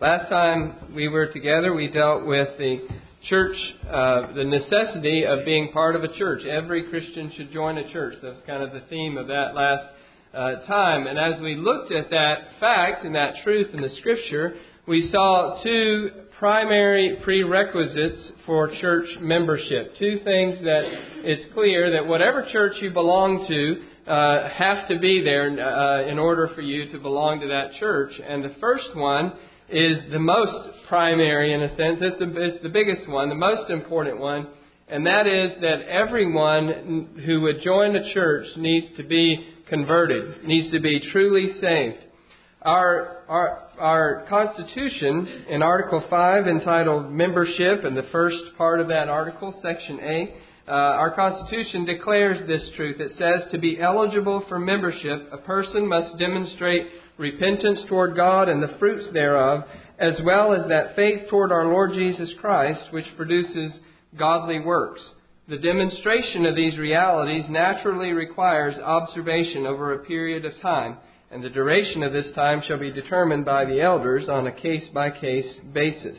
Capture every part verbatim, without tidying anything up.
Last time we were together, we dealt with the church, uh, the necessity of being part of a church. Every Christian should join a church. That was kind of the theme of that last uh, time. And as we looked at that fact and that truth in the Scripture, we saw two primary prerequisites for church membership. Two things that it's clear that whatever church you belong to uh, have to be there uh, in order for you to belong to that church. And the first one is the most primary in a sense. It's the, it's the biggest one, the most important one. And that is that everyone who would join the church needs to be converted, needs to be truly saved. Our, our, our Constitution in Article five entitled Membership, and the first part of that article, Section A, uh, our Constitution declares this truth. It says, to be eligible for membership, a person must demonstrate repentance toward God and the fruits thereof, as well as that faith toward our Lord Jesus Christ, which produces godly works. The demonstration of these realities naturally requires observation over a period of time, and the duration of this time shall be determined by the elders on a case-by-case basis.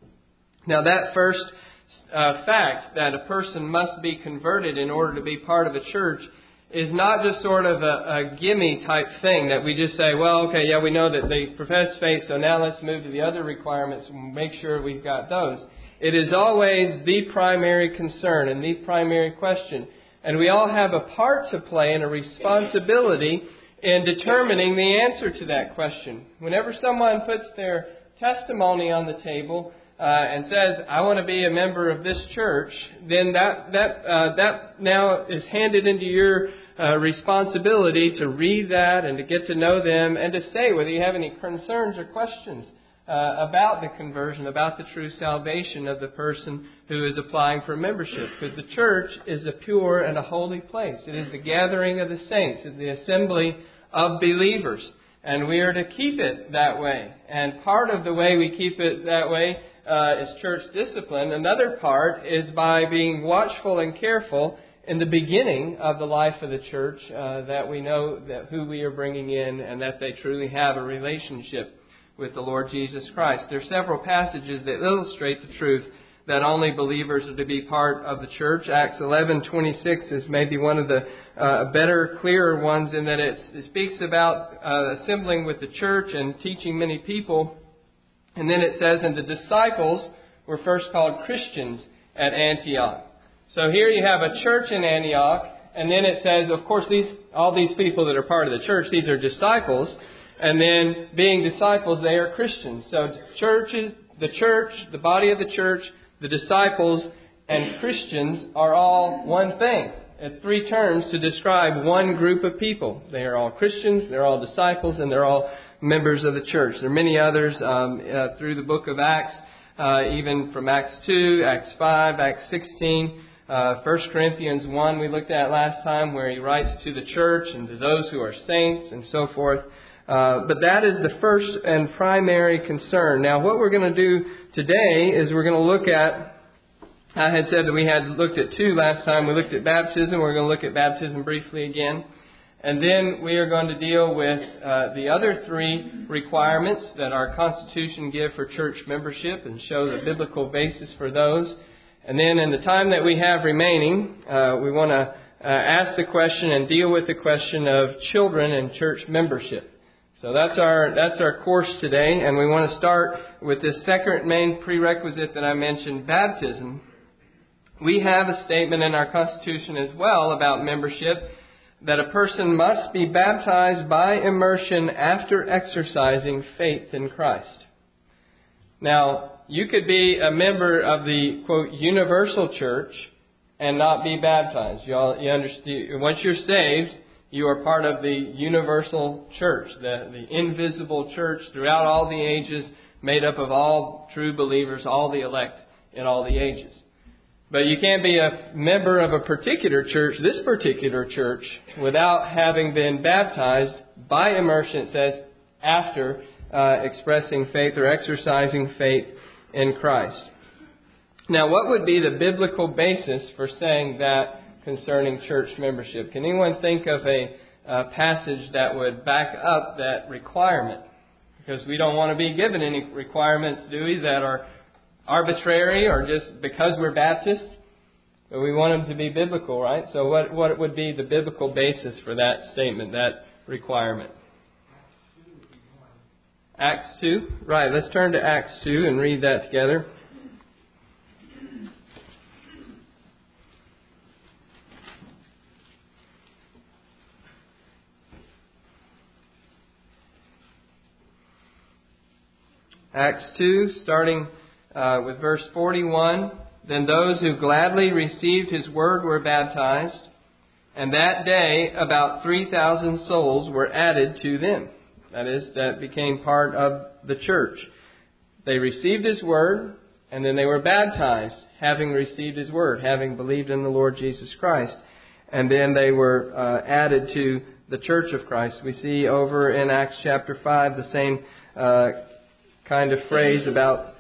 Now, that first uh, fact, that a person must be converted in order to be part of a church, is not just sort of a, a gimme type thing that we just say, well, okay, yeah, we know that they profess faith, so now let's move to the other requirements and make sure we've got those. It is always the primary concern and the primary question. And we all have a part to play and a responsibility in determining the answer to that question. Whenever someone puts their testimony on the table uh, and says, I want to be a member of this church, then that that uh, that now is handed into your uh, responsibility to read that and to get to know them and to say whether you have any concerns or questions uh, about the conversion, about the true salvation of the person who is applying for membership. Because the church is a pure and a holy place. It is the gathering of the saints, it's the assembly of believers. And we are to keep it that way. And part of the way we keep it that way uh, is church discipline. Another part is by being watchful and careful in the beginning of the life of the church, uh, that we know that who we are bringing in and that they truly have a relationship with the Lord Jesus Christ. There are several passages that illustrate the truth that only believers are to be part of the church. Acts eleven twenty-six is maybe one of the uh, better, clearer ones in that it, it speaks about uh, assembling with the church and teaching many people. And then it says, and the disciples were first called Christians at Antioch. So here you have a church in Antioch, and then it says, of course, these all these people that are part of the church, these are disciples. And then being disciples, they are Christians. So churches, the church, the body of the church, the disciples, and Christians are all one thing. It's three terms to describe one group of people. They are all Christians, they're all disciples, and they're all members of the church. There are many others um, uh, through the book of Acts, uh, even from Acts two, Acts five, Acts sixteen, uh, First Corinthians one we looked at last time, where he writes to the church and to those who are saints and so forth. Uh, but that is the first and primary concern. Now, what we're going to do today is we're going to look at, I had said that we had looked at two last time. We looked at baptism. We're going to look at baptism briefly again. And then we are going to deal with uh, the other three requirements that our Constitution give for church membership and show the biblical basis for those. And then in the time that we have remaining, uh, we want to uh, ask the question and deal with the question of children and church membership. So that's our that's our course today, and we want to start with this second main prerequisite that I mentioned, baptism. We have a statement in our Constitution as well about membership that a person must be baptized by immersion after exercising faith in Christ. Now, you could be a member of the, quote, universal church and not be baptized. You, all, you understand? Once you're saved, you are part of the universal church, the, the invisible church throughout all the ages, made up of all true believers, all the elect in all the ages. But you can't be a member of a particular church, this particular church, without having been baptized by immersion, it says, after uh, expressing faith or exercising faith in Christ. Now, what would be the biblical basis for saying that concerning church membership? Can anyone think of a uh, passage that would back up that requirement? because we don't want to be given any requirements, do we, that are arbitrary or just because we're Baptists. But we want them to be biblical, right? So what, what would be the biblical basis for that statement, that requirement? Acts two. Right, let's turn to Acts two and read that together. Acts two, starting uh, with verse forty-one. Then those who gladly received His word were baptized, and that day about three thousand souls were added to them. That is, that became part of the church. They received His word, and then they were baptized, having received His word, having believed in the Lord Jesus Christ. And then they were uh, added to the church of Christ. We see over in Acts chapter five the same uh, kind of phrase about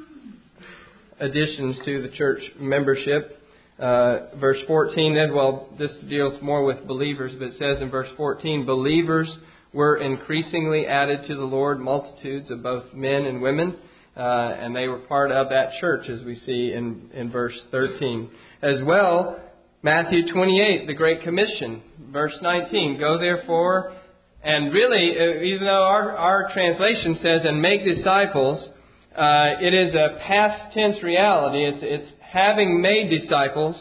additions to the church membership. Uh, verse fourteen, then, well, this deals more with believers, but it says in verse fourteen, believers were increasingly added to the Lord, multitudes of both men and women, uh, and they were part of that church, as we see in, in verse thirteen. As well, Matthew twenty-eight, the Great Commission, verse nineteen, go therefore, and really, even though our, our translation says, and make disciples, uh, it is a past tense reality. It's, it's having made disciples,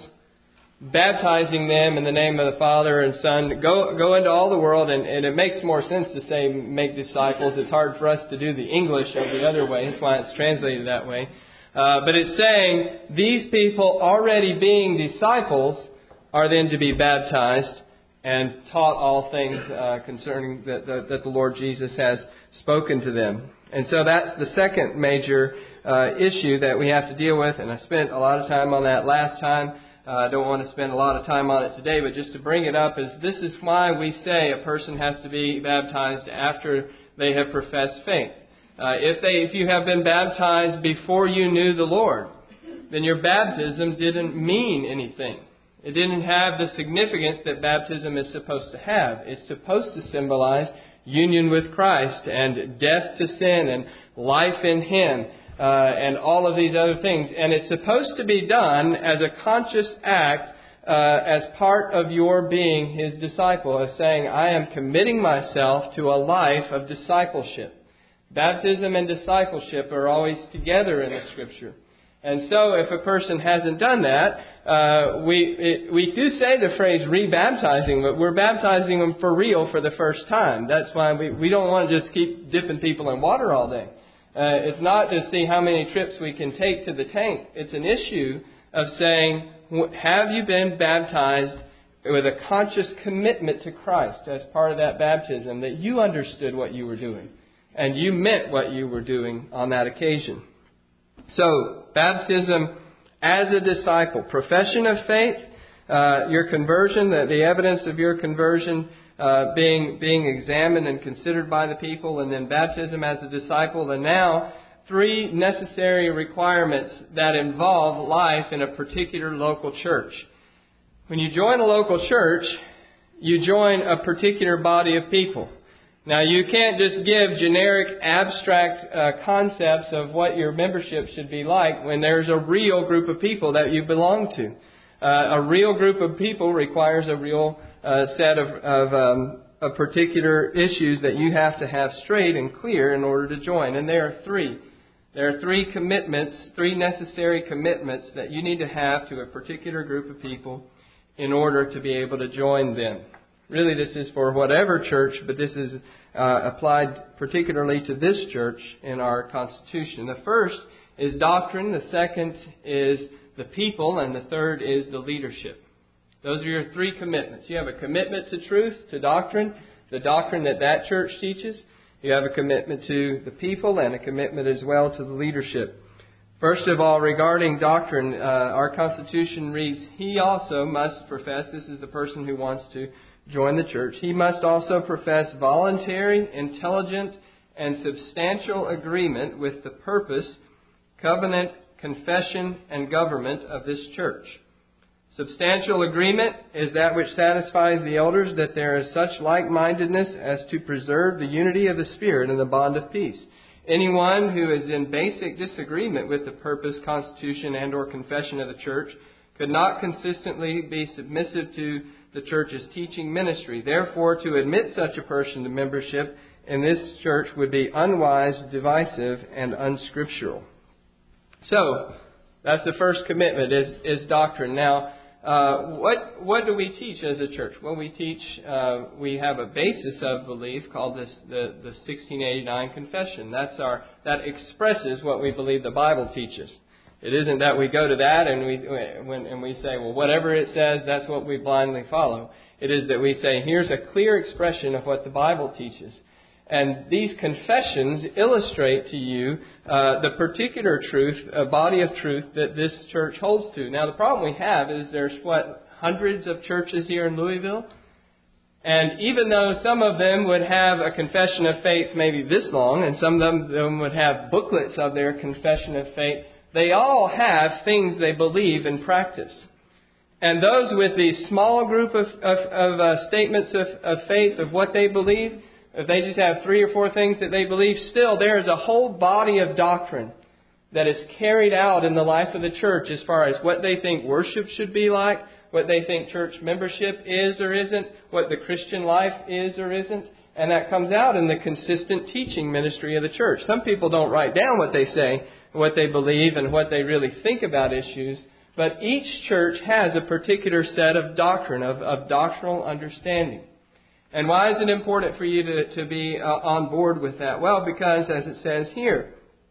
baptizing them in the name of the Father and Son. Go go into all the world, and, and it makes more sense to say make disciples. It's hard for us to do the English of the other way. That's why it's translated that way. Uh, but it's saying these people already being disciples are then to be baptized and taught all things uh, concerning that, that, that the Lord Jesus has spoken to them. And so that's the second major uh, issue that we have to deal with. And I spent a lot of time on that last time. Uh, I don't want to spend a lot of time on it today, but just to bring it up, is this is why we say a person has to be baptized after they have professed faith. Uh, if they, if you have been baptized before you knew the Lord, then your baptism didn't mean anything. It didn't have the significance that baptism is supposed to have. It's supposed to symbolize union with Christ and death to sin and life in Him. Uh, and all of these other things. And it's supposed to be done as a conscious act uh, as part of your being His disciple, as saying, I am committing myself to a life of discipleship. Baptism and discipleship are always together in the Scripture. And so if a person hasn't done that, uh, we it, we do say the phrase rebaptizing, but we're baptizing them for real for the first time. That's why we, we don't want to just keep dipping people in water all day. Uh, it's not to see how many trips we can take to the tank. It's an issue of saying, have you been baptized with a conscious commitment to Christ as part of that baptism, that you understood what you were doing and you meant what you were doing on that occasion. So, baptism as a disciple, profession of faith, uh, your conversion, the, the evidence of your conversion, Uh, being being examined and considered by the people, and then baptism as a disciple, and now three necessary requirements that involve life in a particular local church. When you join a local church, you join a particular body of people. Now, you can't just give generic, abstract uh, concepts of what your membership should be like when there's a real group of people that you belong to. Uh, a real group of people requires a real uh, set of, of, um, of particular issues that you have to have straight and clear in order to join. And there are three. There are three commitments, three necessary commitments that you need to have to a particular group of people in order to be able to join them. Really, this is for whatever church, but this is uh, applied particularly to this church in our Constitution. The first is doctrine. The second is the people, and the third is the leadership. Those are your three commitments. You have a commitment to truth, to doctrine, the doctrine that that church teaches. You have a commitment to the people and a commitment as well to the leadership. First of all, regarding doctrine, uh, our Constitution reads, he also must profess, this is the person who wants to join the church, he must also profess voluntary, intelligent, and substantial agreement with the purpose, covenant, confession, and government of this church. Substantial agreement is that which satisfies the elders that there is such like-mindedness as to preserve the unity of the Spirit in the bond of peace. Anyone who is in basic disagreement with the purpose, constitution, and or confession of the church could not consistently be submissive to the church's teaching ministry. Therefore, to admit such a person to membership in this church would be unwise, divisive, and unscriptural. So, that's the first commitment, is, is doctrine. Now, uh, what what do we teach as a church? Well, we teach, uh, we have a basis of belief called this, the, the sixteen eighty-nine Confession. That's our, that expresses what we believe the Bible teaches. It isn't that we go to that and we when, and we say, well, whatever it says, that's what we blindly follow. It is that we say, here's a clear expression of what the Bible teaches. And these confessions illustrate to you uh, the particular truth, a body of truth that this church holds to. Now, the problem we have is there's, what, hundreds of churches here in Louisville? And even though some of them would have a confession of faith maybe this long, and some of them would have booklets of their confession of faith, they all have things they believe and practice. And those with the small group of, of, of uh, statements of, of faith, of what they believe, if they just have three or four things that they believe, still there is a whole body of doctrine that is carried out in the life of the church as far as what they think worship should be like, what they think church membership is or isn't, what the Christian life is or isn't. And that comes out in the consistent teaching ministry of the church. Some people don't write down what they say, what they believe, and what they really think about issues. But each church has a particular set of doctrine, of, of doctrinal understanding. And why is it important for you to, to be uh, on board with that? Well, because as it says here,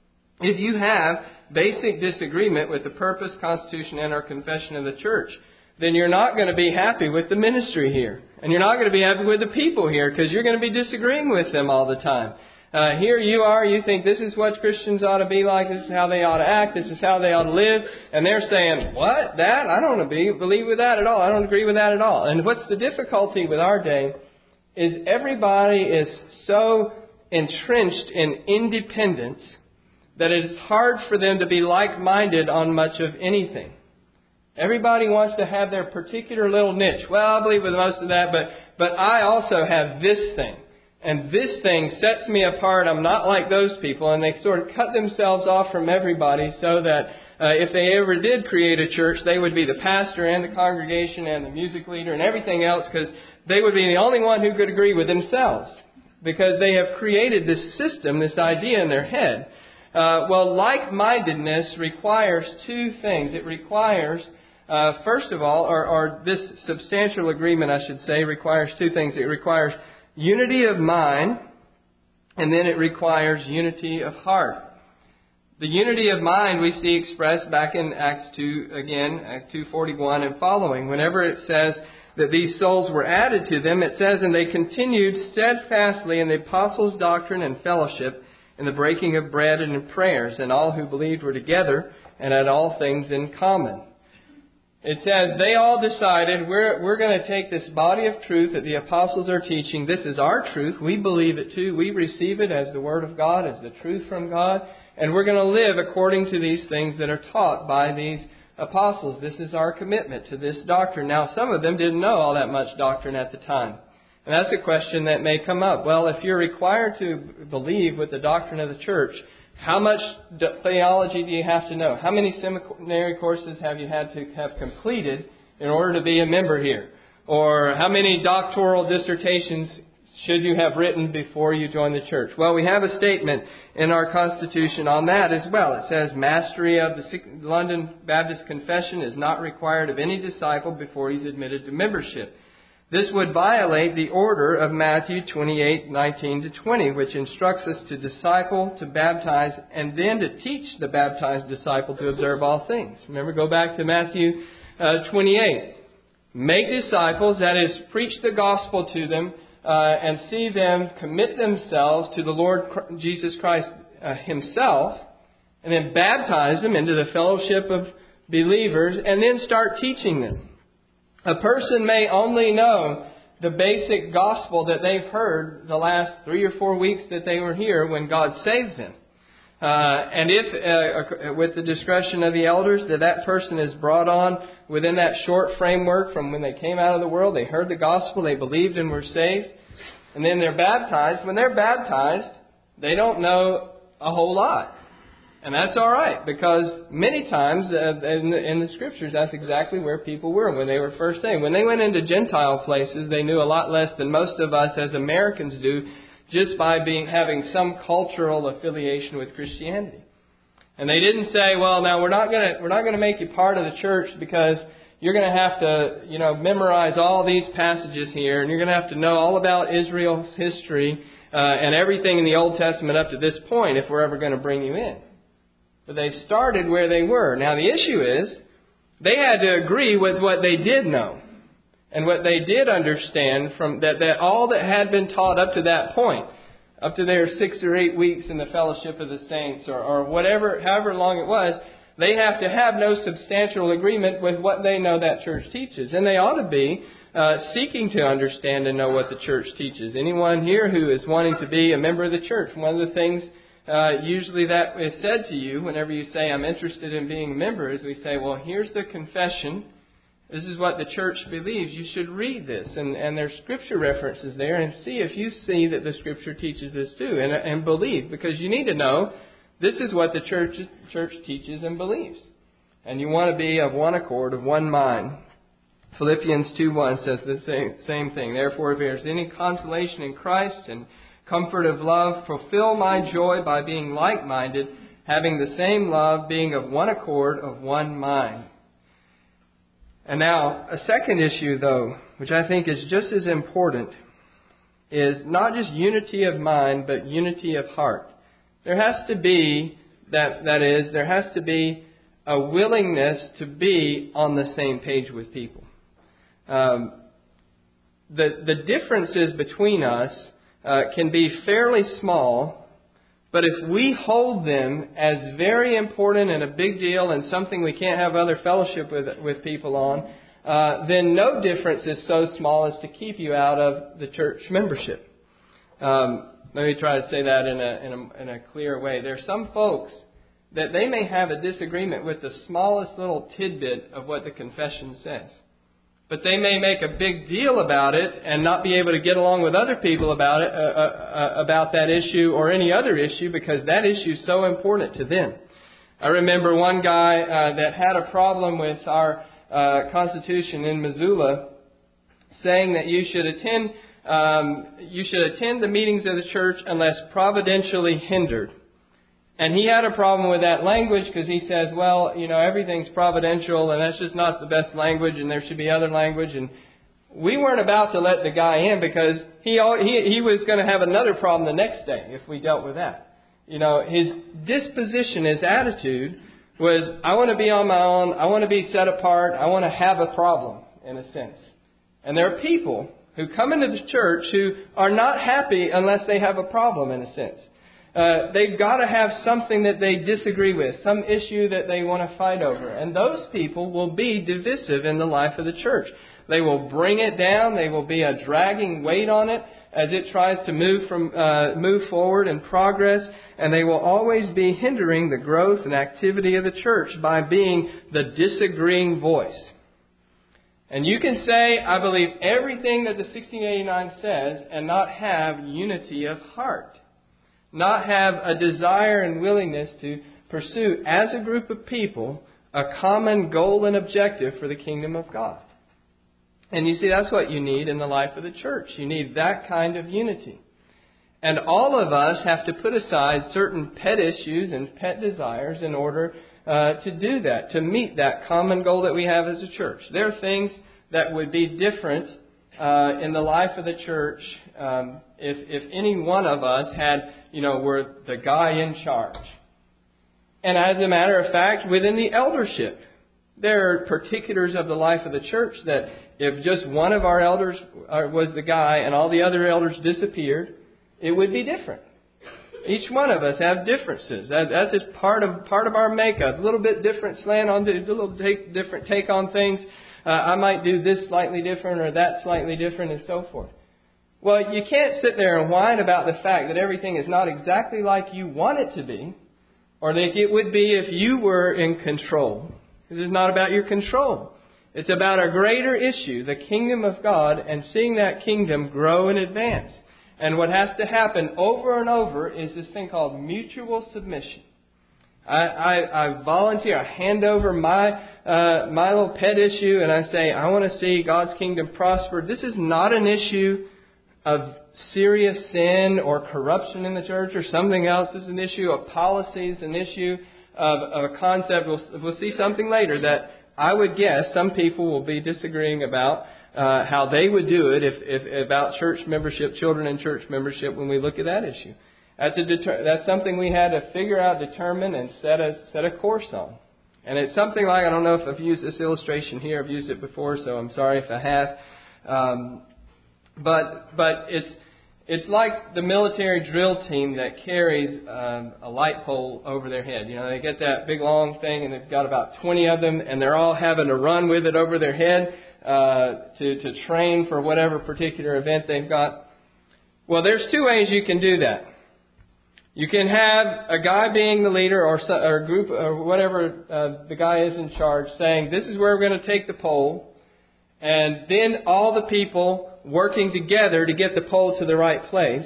if you have basic disagreement with the purpose, constitution, and or confession of the church, then you're not going to be happy with the ministry here. And you're not going to be happy with the people here because you're going to be disagreeing with them all the time. Uh, here you are, you think this is what Christians ought to be like, this is how they ought to act, this is how they ought to live. And they're saying, what? That? I don't be, believe with that at all. I don't agree with that at all. And what's the difficulty with our day is everybody is so entrenched in independence that it is hard for them to be like-minded on much of anything. Everybody wants to have their particular little niche. Well, I believe with most of that, but, but I also have this thing. And this thing sets me apart. I'm not like those people. And they sort of cut themselves off from everybody so that uh, if they ever did create a church, they would be the pastor and the congregation and the music leader and everything else, because they would be the only one who could agree with themselves, because they have created this system, this idea in their head. Uh, well, like-mindedness requires two things. It requires, uh, first of all, or, or this substantial agreement, I should say, requires two things. It requires unity of mind, and then it requires unity of heart. The unity of mind we see expressed back in Acts two, again, Acts two forty-one and following. Whenever it says that these souls were added to them, it says, and they continued steadfastly in the apostles' doctrine and fellowship, in the breaking of bread and in prayers, and all who believed were together and had all things in common. It says they all decided, we're, we're going to take this body of truth that the apostles are teaching. This is our truth. We believe it too. We receive it as the Word of God, as the truth from God. And we're going to live according to these things that are taught by these apostles. This is our commitment to this doctrine. Now, some of them didn't know all that much doctrine at the time. And that's a question that may come up. Well, if you're required to believe with the doctrine of the church, how much theology do you have to know? How many seminary courses have you had to have completed in order to be a member here? Or how many doctoral dissertations should you have written before you join the church? Well, we have a statement in our Constitution on that as well. It says, mastery of the London Baptist Confession is not required of any disciple before he's admitted to membership. This would violate the order of Matthew twenty-eight, nineteen to twenty, which instructs us to disciple, to baptize, and then to teach the baptized disciple to observe all things. Remember, go back to Matthew uh, twenty-eight. Make disciples, that is, preach the gospel to them, uh, and see them commit themselves to the Lord Jesus Christ uh, Himself, and then baptize them into the fellowship of believers, and then start teaching them. A person may only know the basic gospel that they've heard the last three or four weeks that they were here when God saved them. Uh, and if, uh, with the discretion of the elders, that that person is brought on within that short framework from when they came out of the world, they heard the gospel, they believed and were saved, and then they're baptized. When they're baptized, they don't know a whole lot. And that's all right, because many times uh, in, the, in the Scriptures, that's exactly where people were when they were first saved. When they went into Gentile places, they knew a lot less than most of us as Americans do, just by being having some cultural affiliation with Christianity. And they didn't say, well, now we're not going to we're not going to make you part of the church because you're going to have to, you know, memorize all these passages here, and you're going to have to know all about Israel's history uh, and everything in the Old Testament up to this point if we're ever going to bring you in. But they started where they were. Now the issue is, they had to agree with what they did know. And what they did understand from that, that all that had been taught up to that point, up to their six or eight weeks in the fellowship of the saints, or, or whatever, however long it was, they have to have no substantial agreement with what they know that church teaches. And they ought to be uh, seeking to understand and know what the church teaches. Anyone here who is wanting to be a member of the church, one of the things uh, usually that is said to you whenever you say, I'm interested in being a member, is we say, well, here's the confession. This is what the church believes. You should read this. And, and there's Scripture references there, and see if you see that the Scripture teaches this too. And, and believe. Because you need to know this is what the church, church teaches and believes. And you want to be of one accord, of one mind. Philippians two one says the same, same thing. Therefore, if there is any consolation in Christ and comfort of love, fulfill my joy by being like-minded, having the same love, being of one accord, of one mind. And now, a second issue, though, which I think is just as important, is not just unity of mind, but unity of heart. There has to be, that, that is, there has to be a willingness to be on the same page with people. Um, the, the differences between us uh, can be fairly small, but if we hold them as very important and a big deal and something we can't have other fellowship with with people on, uh, then no difference is so small as to keep you out of the church membership. Um, let me try to say that in a, in a in a clear way. There are some folks that they may have a disagreement with the smallest little tidbit of what the confession says. But they may make a big deal about it and not be able to get along with other people about it, uh, uh, about that issue or any other issue, because that issue is so important to them. I remember one guy uh, that had a problem with our uh, Constitution in Missoula, saying that you should attend um, you should attend the meetings of the church unless providentially hindered. And he had a problem with that language because he says, well, you know, everything's providential and that's just not the best language and there should be other language. And we weren't about to let the guy in because he he, he was going to have another problem the next day if we dealt with that. You know, his disposition, his attitude was, I want to be on my own. I want to be set apart. I want to have a problem, in a sense. And there are people who come into the church who are not happy unless they have a problem, in a sense. Uh, they've got to have something that they disagree with, some issue that they want to fight over. And those people will be divisive in the life of the church. They will bring it down. They will be a dragging weight on it as it tries to move from uh, move forward and progress. And they will always be hindering the growth and activity of the church by being the disagreeing voice. And you can say, I believe everything that the sixteen eighty-nine says and not have unity of heart. Not have a desire and willingness to pursue, as a group of people, a common goal and objective for the kingdom of God. And you see, that's what you need in the life of the church. You need that kind of unity. And all of us have to put aside certain pet issues and pet desires in order uh, to do that, to meet that common goal that we have as a church. There are things that would be different uh, in the life of the church um, if, if any one of us had, you know, were the guy in charge. And as a matter of fact, within the eldership, there are particulars of the life of the church that if just one of our elders was the guy and all the other elders disappeared, it would be different. Each one of us have differences. That, that's just part of part of our makeup. A little bit different slant on, a little take, different take on things. Uh, I might do this slightly different or that slightly different and so forth. Well, you can't sit there and whine about the fact that everything is not exactly like you want it to be or like it would be if you were in control. This is not about your control. It's about a greater issue, the kingdom of God, and seeing that kingdom grow and advance. And what has to happen over and over is this thing called mutual submission. I, I, I volunteer, I hand over my uh, my little pet issue, and I say, I want to see God's kingdom prosper. This is not an issue of serious sin or corruption in the church or something else. This is an issue of policies, an issue of, of a concept. We'll, we'll see something later that I would guess some people will be disagreeing about uh, how they would do it if, if about church membership, children in church membership, when we look at that issue. That's a deter- that's something we had to figure out, determine, and set a set a course on. And it's something like, I don't know if I've used this illustration here. I've used it before, so I'm sorry if I have. Um, but but it's it's like the military drill team that carries um, a light pole over their head. You know, they get that big long thing, and they've got about twenty of them, and they're all having to run with it over their head uh, to to train for whatever particular event they've got. Well, there's two ways you can do that. You can have a guy being the leader, or, or a group, or whatever uh, the guy is in charge, saying, this is where we're going to take the pole. And then all the people working together to get the pole to the right place.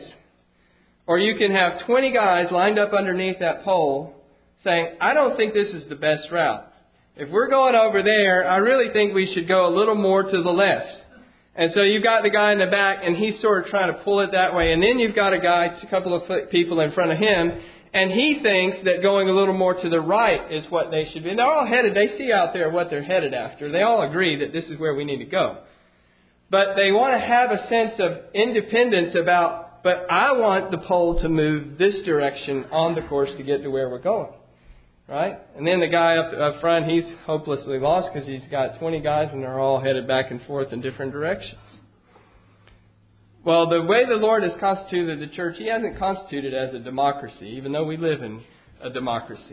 Or you can have twenty guys lined up underneath that pole saying, I don't think this is the best route. If we're going over there, I really think we should go a little more to the left. And so you've got the guy in the back, and he's sort of trying to pull it that way. And then you've got a guy, a couple of people in front of him, and he thinks that going a little more to the right is what they should be. And they're all headed, they see out there what they're headed after. They all agree that this is where we need to go. But they want to have a sense of independence about, but I want the pole to move this direction on the course to get to where we're going. Right? And then the guy up, up front, he's hopelessly lost because he's got twenty guys and they're all headed back and forth in different directions. Well, the way the Lord has constituted the church, He hasn't constituted it as a democracy, even though we live in a democracy.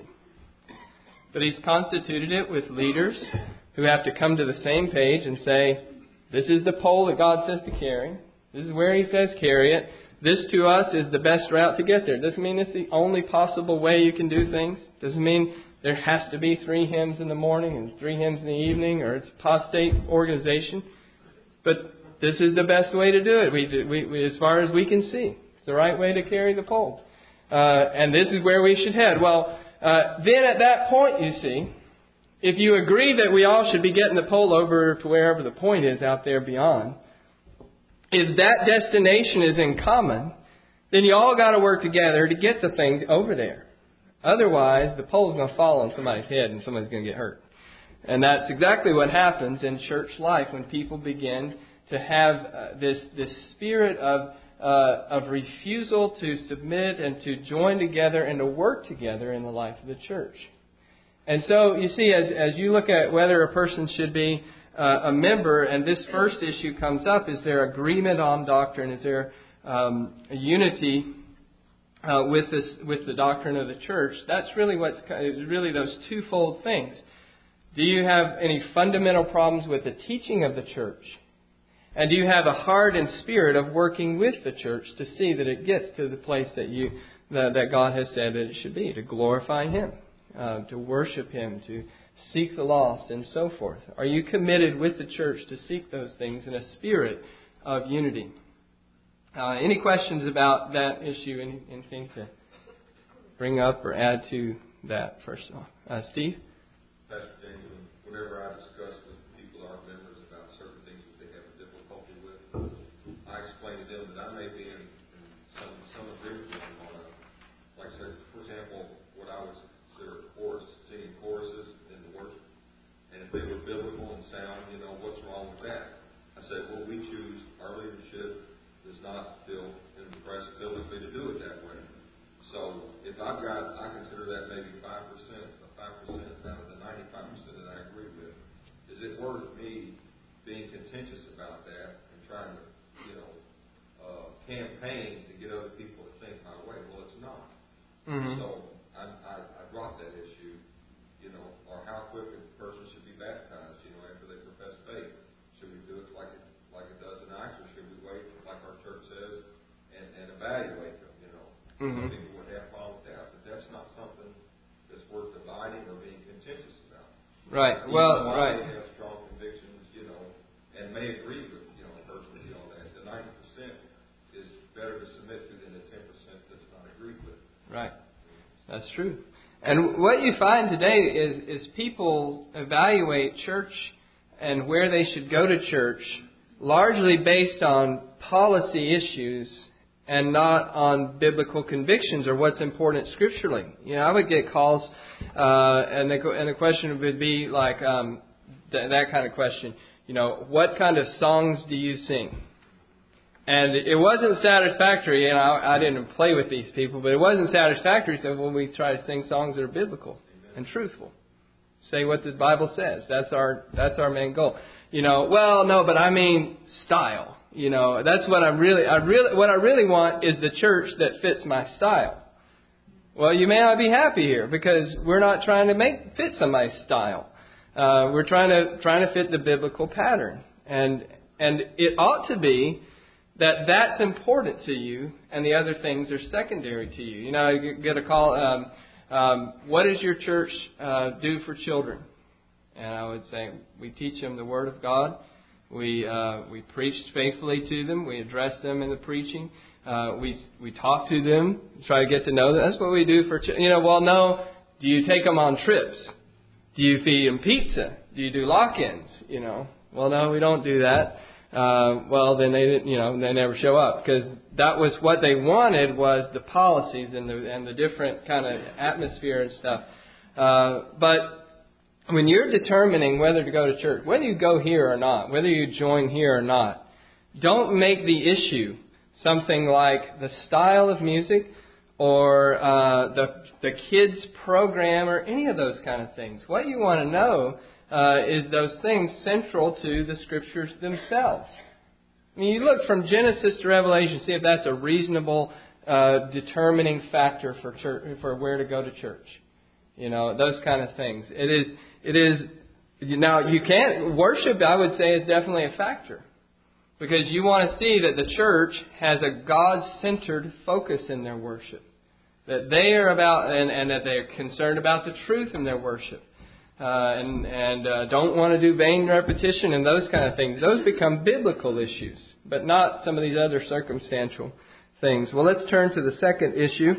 But He's constituted it with leaders who have to come to the same page and say, this is the pole that God says to carry. This is where He says carry it. This to us is the best route to get there. Doesn't mean it's the only possible way you can do things. Doesn't mean there has to be three hymns in the morning and three hymns in the evening, or it's apostate organization. But this is the best way to do it. We, do, we, we as far as we can see, it's the right way to carry the pole, uh, and this is where we should head. Well, uh, then at that point, you see, if you agree that we all should be getting the pole over to wherever the point is out there beyond. If that destination is in common, then you all got to work together to get the thing over there. Otherwise, the pole is going to fall on somebody's head and somebody's going to get hurt. And that's exactly what happens in church life when people begin to have uh, this this spirit of uh, of refusal to submit and to join together and to work together in the life of the church. And so, you see, as as you look at whether a person should be Uh, a member, and this first issue comes up, is there agreement on doctrine? Is there um, a unity uh, with this with the doctrine of the church? That's really what's really those twofold things. Do you have any fundamental problems with the teaching of the church? And do you have a heart and spirit of working with the church to see that it gets to the place that you that, that God has said that it should be, to glorify Him, uh, to worship Him, to seek the lost, and so forth? Are you committed with the church to seek those things in a spirit of unity? Uh, any questions about that issue? Any, anything to bring up or add to that first of all? Uh, Steve? Pastor Daniel, whenever I discuss with people, our members, about certain things that they have a difficulty with, I explain to them that I may be in, in some, some agreement with them on a, like I said, for example, what I would consider chorus, singing choruses, and if they were biblical and sound, you know, what's wrong with that? I said, well, we choose, our leadership does not feel impressed biblically to do it that way. So if I've got, I consider that maybe five percent, or five percent out of the ninety-five percent that I agree with. Is it worth me being contentious about that and trying to, you know, uh, campaign to get other people to think my way? Well, it's not. Mm-hmm. So I, I, I brought that issue, you know, or how quick a person should be baptized, you know, after they profess faith. Should we do it like it like it does in Acts, or should we wait, like our church says, and, and evaluate them, you know? Mm-hmm. Some people would have a problem with that, but that's not something Right. Even Well, while right. they have strong convictions, you know, and may agree with, you know, a person with you on that. The ninety percent is better to submit to than the ten percent that's not agreed with. Right. That's true. And what you find today is, is people evaluate church and where they should go to church largely based on policy issues and not on biblical convictions or what's important scripturally. You know, I would get calls, uh, and the and the question would be like um, th- that kind of question. You know, what kind of songs do you sing? And it wasn't satisfactory, and I, I didn't play with these people, but it wasn't satisfactory. So when we try to sing songs that are biblical and truthful, say what the Bible says. That's our that's our main goal. You know, well, no, but I mean style. You know, that's what I'm really, I really, what I really want is the church that fits my style. Well, you may not be happy here because we're not trying to make fit somebody's style. Uh, we're trying to trying to fit the biblical pattern, and and it ought to be that that's important to you, and the other things are secondary to you. You know, you get a call. Um, um, what does your church uh, do for children? And I would say we teach them the Word of God. We uh, we preach faithfully to them. We address them in the preaching. Uh, we we talk to them, try to get to know them. That's what we do for children. You know, well, no. Do you take them on trips? Do you feed them pizza? Do you do lock-ins? You know, well, no, we don't do that. Uh, well, then they didn't. You know, they never show up because that was what they wanted was the policies and the and the different kind of atmosphere and stuff. Uh, but when you're determining whether to go to church, whether you go here or not, whether you join here or not, don't make the issue something like the style of music or uh, the the kids' program or any of those kind of things. What you want to know uh, is those things central to the Scriptures themselves. I mean, you look from Genesis to Revelation, see if that's a reasonable uh, determining factor for church, for where to go to church. You know, those kind of things. It is, it is, now you can't, worship I would say is definitely a factor. Because you want to see that the church has a God-centered focus in their worship. That they are about, and, and that they are concerned about the truth in their worship. Uh, and and uh, don't want to do vain repetition and those kind of things. Those become biblical issues, but not some of these other circumstantial things. Well, let's turn to the second issue.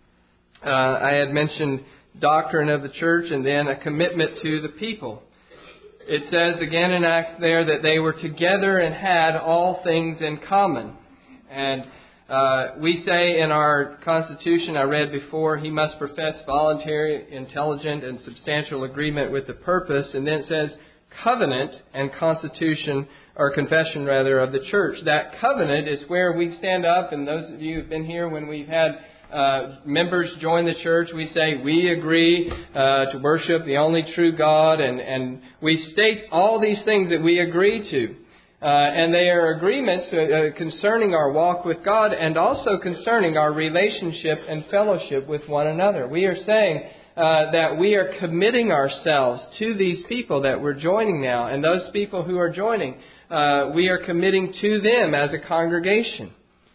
Uh, I had mentioned doctrine of the church and then a commitment to the people. It says again in Acts there that they were together and had all things in common. And uh, we say in our Constitution, I read before, he must profess voluntary, intelligent, and substantial agreement with the purpose. And then it says covenant and constitution, or confession rather, of the church. That covenant is where we stand up, and those of you who have been here when we've had Uh, members join the church, we say we agree uh, to worship the only true God, and, and we state all these things that we agree to. Uh, and they are agreements uh, uh, concerning our walk with God and also concerning our relationship and fellowship with one another. We are saying uh, that we are committing ourselves to these people that we're joining now, and those people who are joining, uh, we are committing to them as a congregation.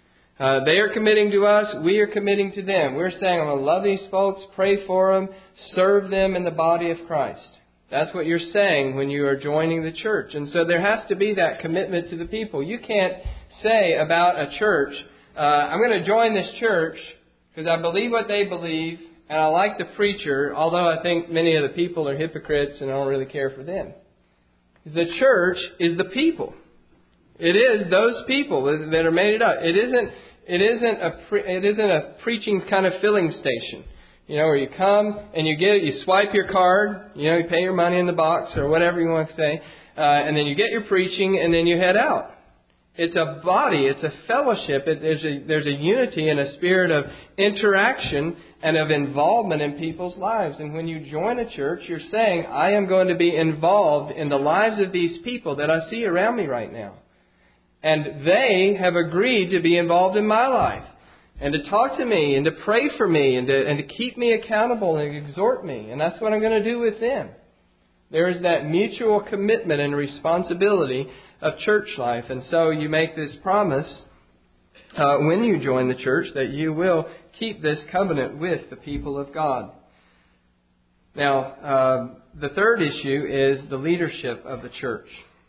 Uh, they are committing to us. We are committing to them. We're saying, I'm going to love these folks, pray for them, serve them in the body of Christ. That's what you're saying when you are joining the church. And so there has to be that commitment to the people. You can't say about a church, uh, I'm going to join this church because I believe what they believe and I like the preacher, although I think many of the people are hypocrites and I don't really care for them. The church is the people. It is those people that are made it up. It isn't It isn't a pre- it isn't a preaching kind of filling station, you know, where you come and you get it, you swipe your card, you know, you pay your money in the box or whatever you want to say, uh, and then you get your preaching and then you head out. It's a body, it's a fellowship. It, there's a there's a unity and a spirit of interaction and of involvement in people's lives. And when you join a church, you're saying, I am going to be involved in the lives of these people that I see around me right now. And they have agreed to be involved in my life and to talk to me and to pray for me and to, and to keep me accountable and exhort me. And that's what I'm going to do with them. There is that mutual commitment and responsibility of church life. And so you make this promise uh, when you join the church that you will keep this covenant with the people of God. Now, uh, the third issue is the leadership of the church.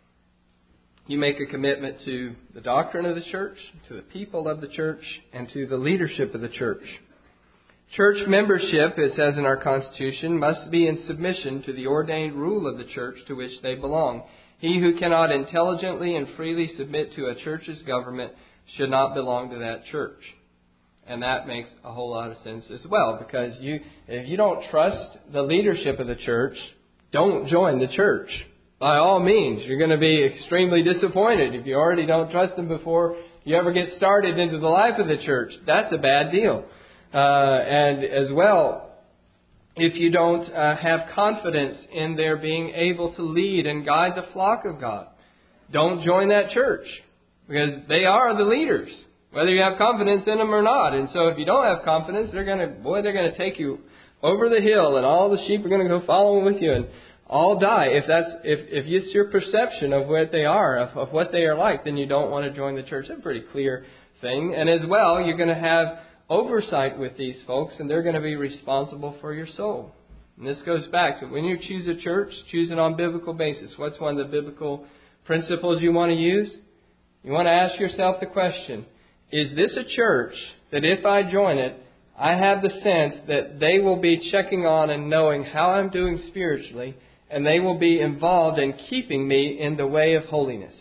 You make a commitment to the doctrine of the church, to the people of the church, and to the leadership of the church. Church membership, it says in our Constitution, must be in submission to the ordained rule of the church to which they belong. He who cannot intelligently and freely submit to a church's government should not belong to that church. And that makes a whole lot of sense as well, because you, if you don't trust the leadership of the church, don't join the church. By all means, you're going to be extremely disappointed if you already don't trust them before you ever get started into the life of the church. That's a bad deal. Uh, and as well, if you don't uh, have confidence in their being able to lead and guide the flock of God, don't join that church, because they are the leaders, whether you have confidence in them or not. And so if you don't have confidence, they're going to, boy, they're going to take you over the hill, and all the sheep are going to go following with you and all die. If that's if if it's your perception of what they are, of, of what they are like, then you don't want to join the church. That's a pretty clear thing. And as well, you're going to have oversight with these folks, and they're going to be responsible for your soul. And this goes back to when you choose a church, choose it on biblical basis. What's one of the biblical principles you want to use? You want to ask yourself the question, is this a church that if I join it, I have the sense that they will be checking on and knowing how I'm doing spiritually, and they will be involved in keeping me in the way of holiness?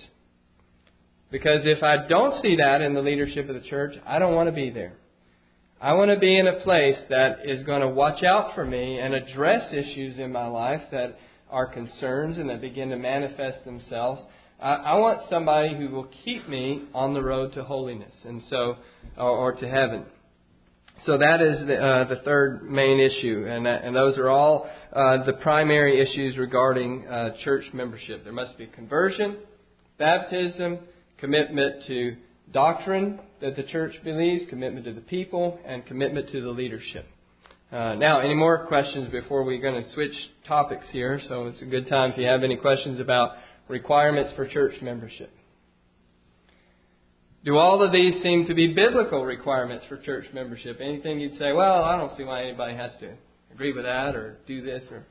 Because if I don't see that in the leadership of the church, I don't want to be there. I want to be in a place that is going to watch out for me and address issues in my life that are concerns and that begin to manifest themselves. I, I want somebody who will keep me on the road to holiness, and so or, or to heaven. So that is the, uh, the third main issue, and that, and those are all uh, the primary issues regarding uh, church membership. There must be conversion, baptism, commitment to doctrine that the church believes, commitment to the people, and commitment to the leadership. Uh, now, any more questions before we're going to switch topics here? So it's a good time if you have any questions about requirements for church membership. Do all of these seem to be biblical requirements for church membership? Anything you'd say, well, I don't see why anybody has to agree with that or do this or...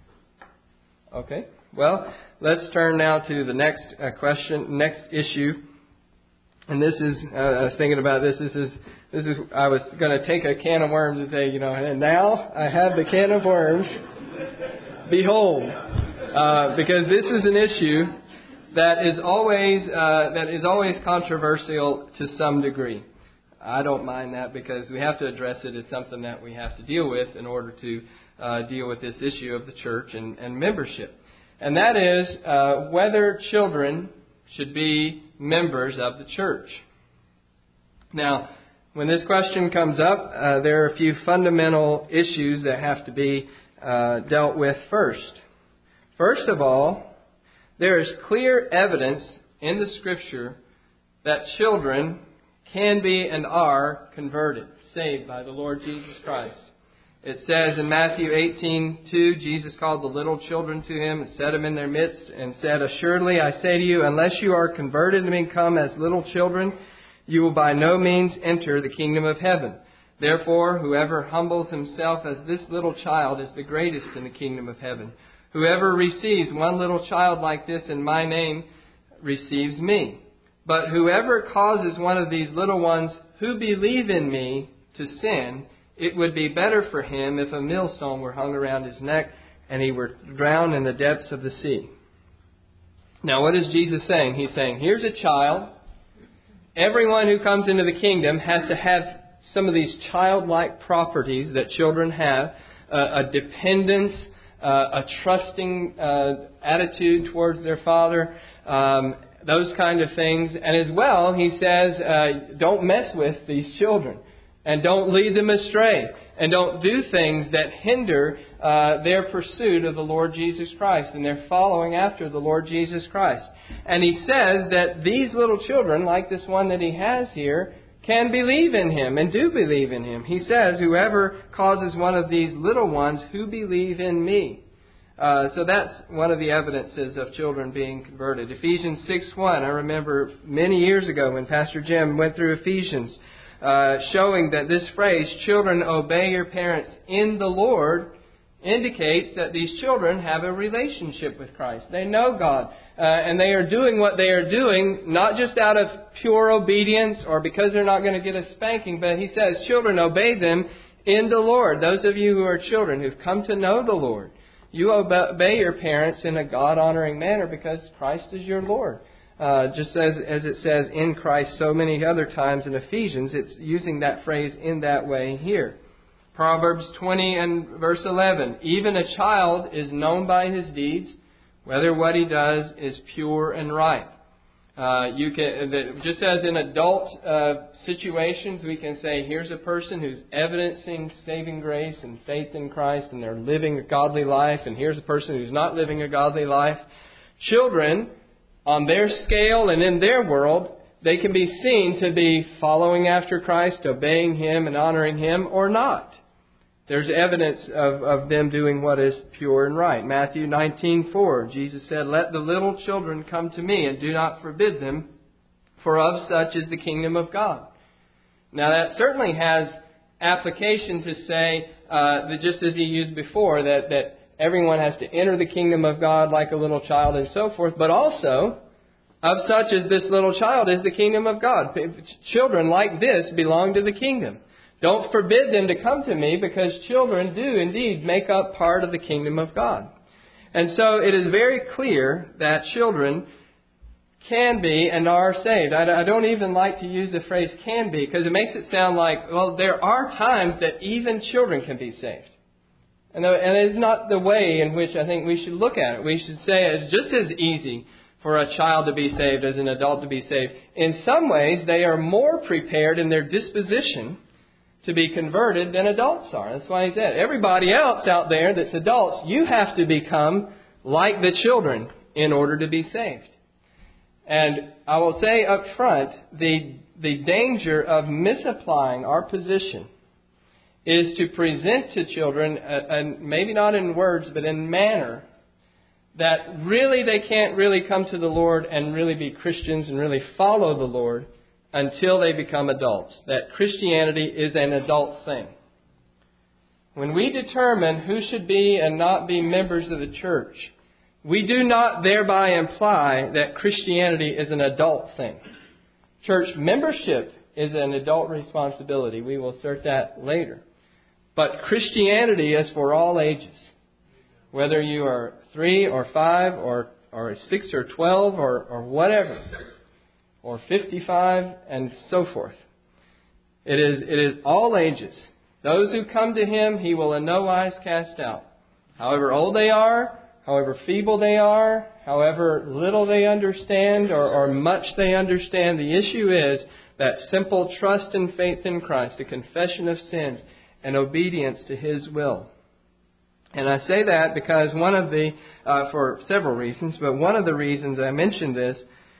Okay. Well, let's turn now to the next uh, question, next issue. And this is, uh, I was thinking about this, this is, this is, I was going to take a can of worms and say, you know, and now I have the can of worms. Behold. Uh, because this is an issue that is always, uh, that is always controversial to some degree. I don't mind that because we have to address it as something that we have to deal with in order to uh, deal with this issue of the church and, and membership. And that is uh, whether children should be members of the church. Now, when this question comes up, uh, there are a few fundamental issues that have to be uh, dealt with first. First of all, there is clear evidence in the Scripture that children can be and are converted, saved by the Lord Jesus Christ. It says in Matthew eighteen two, Jesus called the little children to Him and set them in their midst and said, "Assuredly, I say to you, unless you are converted and become as little children, you will by no means enter the kingdom of heaven. Therefore, whoever humbles himself as this little child is the greatest in the kingdom of heaven. Whoever receives one little child like this in my name receives me. But whoever causes one of these little ones who believe in me to sin, it would be better for him if a millstone were hung around his neck and he were drowned in the depths of the sea." Now, what is Jesus saying? He's saying, here's a child. Everyone who comes into the kingdom has to have some of these childlike properties that children have, uh, a dependence, uh, a trusting uh, attitude towards their father, um, those kind of things. And as well, he says, uh, don't mess with these children. And don't lead them astray. And don't do things that hinder uh, their pursuit of the Lord Jesus Christ and their following after the Lord Jesus Christ. And he says that these little children, like this one that he has here, can believe in Him and do believe in Him. He says, whoever causes one of these little ones who believe in me. Uh, so that's one of the evidences of children being converted. Ephesians six one, I remember many years ago when Pastor Jim went through Ephesians, Uh, showing that this phrase, children obey your parents in the Lord, indicates that these children have a relationship with Christ. They know God, uh, and they are doing what they are doing, not just out of pure obedience or because they're not going to get a spanking, but he says, children, obey them in the Lord. Those of you who are children, who've come to know the Lord, you obey your parents in a God-honoring manner because Christ is your Lord. Uh, just as, as it says in Christ so many other times in Ephesians, it's using that phrase in that way here. Proverbs twenty and verse eleven, even a child is known by his deeds, whether what he does is pure and right. Uh, you can, just as in adult uh, situations, we can say, here's a person who's evidencing saving grace and faith in Christ, and they're living a godly life, and here's a person who's not living a godly life. Children, on their scale and in their world, they can be seen to be following after Christ, obeying Him and honoring Him, or not. There's evidence of, of them doing what is pure and right. Matthew nineteen four, Jesus said, let the little children come to me, and do not forbid them, for of such is the kingdom of God. Now that certainly has application to say, uh, that just as He used before, that, that everyone has to enter the kingdom of God like a little child and so forth, but also, of such as this little child is the kingdom of God. Children like this belong to the kingdom. Don't forbid them to come to me, because children do indeed make up part of the kingdom of God. And so it is very clear that children can be and are saved. I don't even like to use the phrase can be, because it makes it sound like, well, there are times that even children can be saved. And it's not the way in which I think we should look at it. We should say it's just as easy for a child to be saved as an adult to be saved. In some ways, they are more prepared in their disposition to be converted than adults are. That's why he said, everybody else out there that's adults, you have to become like the children in order to be saved. And I will say up front, the, the danger of misapplying our position is to present to children, uh, and maybe not in words, but in manner, that really they can't really come to the Lord and really be Christians and really follow the Lord until they become adults. That Christianity is an adult thing. When we determine who should be and not be members of the church, we do not thereby imply that Christianity is an adult thing. Church membership is an adult responsibility. We will assert that later. But Christianity is for all ages. Whether you are three or five or, or six or twelve or, or whatever, or fifty-five and so forth. It is, it is all ages. Those who come to Him, He will in no wise cast out. However old they are, however feeble they are, however little they understand or, or much they understand, the issue is that simple trust and faith in Christ, a confession of sins, and obedience to His will. And I say that because one of the, uh, for several reasons, but one of the reasons I mention this